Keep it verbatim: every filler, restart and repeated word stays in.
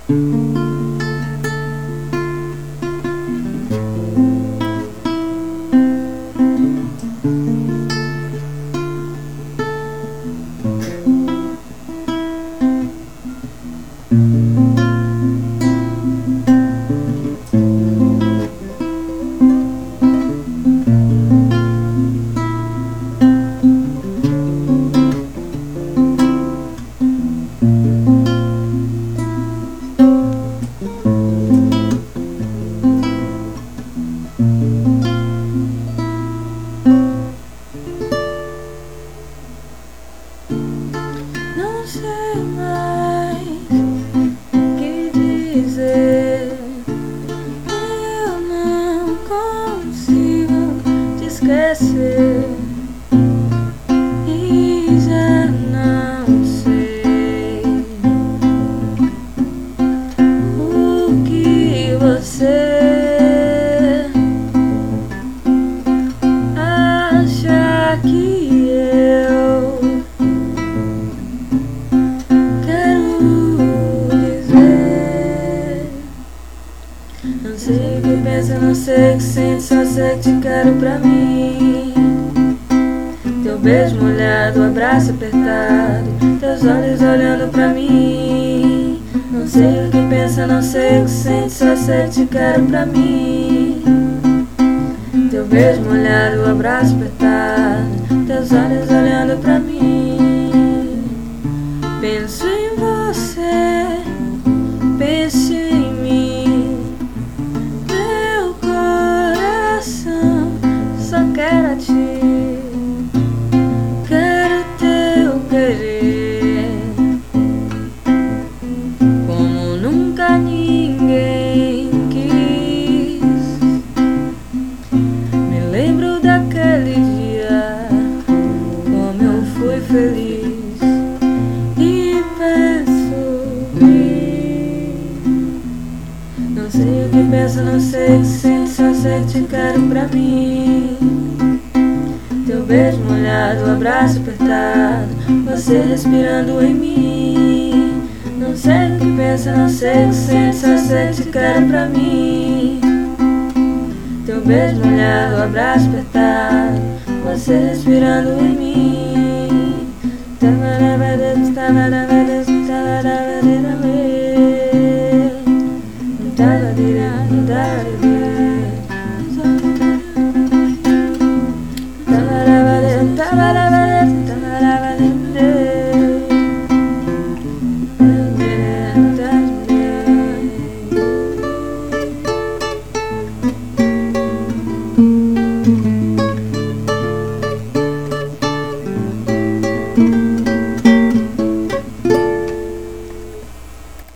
Não sei mais o que dizer. Eu não consigo te esquecer e já não sei o que você acha que eu não sei o que pensa, não sei o que sente, só sei que te quero pra mim. Teu beijo molhado, abraço apertado, teus olhos olhando pra mim. Não sei o que pensa, não sei o que sente, só sei que te quero pra mim. Teu beijo molhado, abraço apertado, teus olhos olhando pra mim. Penso em você, penso em mim. Meu coração só quer a ti, quero teu querer como nunca ninguém quis. Me lembro daquele dia, como eu fui feliz. E penso em, não sei o que pensa, não sei o que sente, só sei que te quero pra mim. Teu beijo molhado, abraço apertado, você respirando em mim. Não sei o que pensa, não sei o que sente, só sei que te quero pra mim. Teu beijo molhado, abraço apertado, você respirando em mim. Thank you.